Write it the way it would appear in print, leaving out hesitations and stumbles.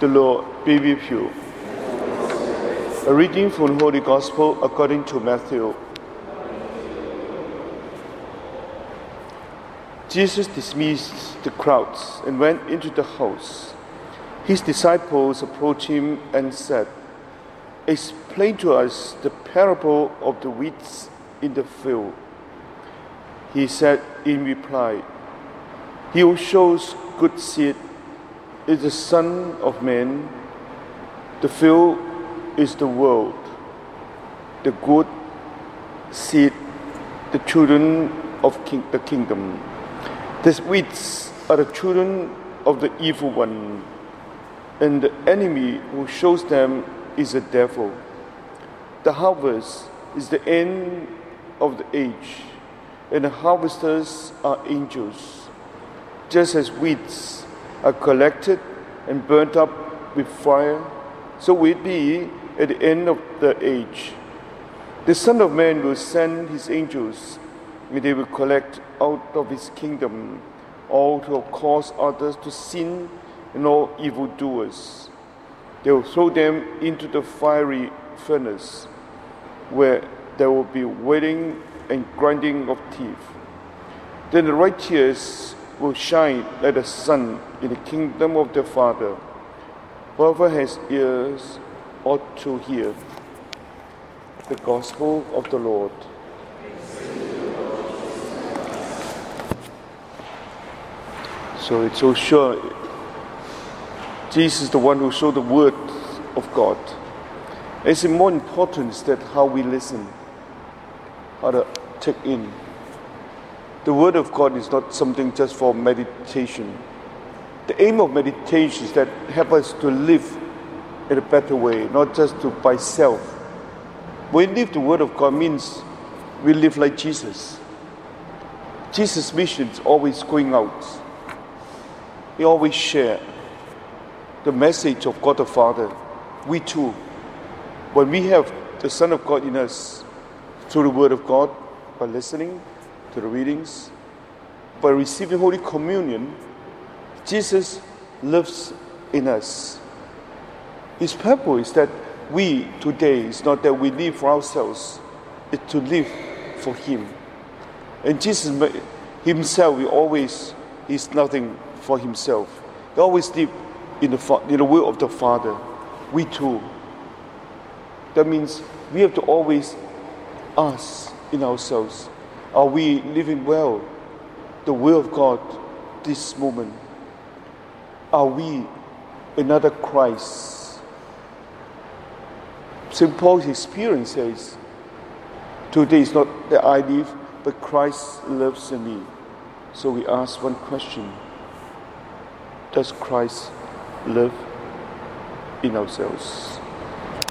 Lord be with you. A reading from the Holy Gospel according to Matthew. Jesus dismissed the crowds and went into the house. His disciples approached him and said, "Explain to us the parable of the weeds in the field." He said in reply, "He who sows good seed is the Son of Man. The field is the world. The good seed, the children of the kingdom. The weeds are the children of the evil one, and the enemy who shows them is the devil. The harvest is the end of the age, and the harvesters are angels. Just as weeds are collected and burnt up with fire, so will it be at the end of the age. The Son of Man will send his angels, and they will collect out of his kingdom all who have caused others to sin and all evildoers. They will throw them into the fiery furnace, where there will be wailing and grinding of teeth. Then the righteous will shine like the sun in the kingdom of their Father. Whoever has ears ought to hear." The Gospel of the Lord. So it's so sure Jesus is the one who showed the word of God. It's more important is that how we listen, how to take in. The word of God is not something just for meditation. The aim of meditation is that help us to live in a better way, not just to by self. When we live the word of God means we live like Jesus. Jesus' mission is always going out. He always share the message of God the Father. We too, when we have the Son of God in us, through the Word of God, by listening to the readings, by receiving Holy Communion, Jesus lives in us. His purpose is that we today, is not that we live for ourselves, it's to live for Him. And Jesus Himself, He's nothing for Himself. He always lived in the will of the Father. We too. That means we have to always ask in ourselves, are we living well the will of God this moment? Are we another Christ? St. Paul's experience says, today is not that I live, but Christ lives in me. So we ask one question: does Christ live in ourselves?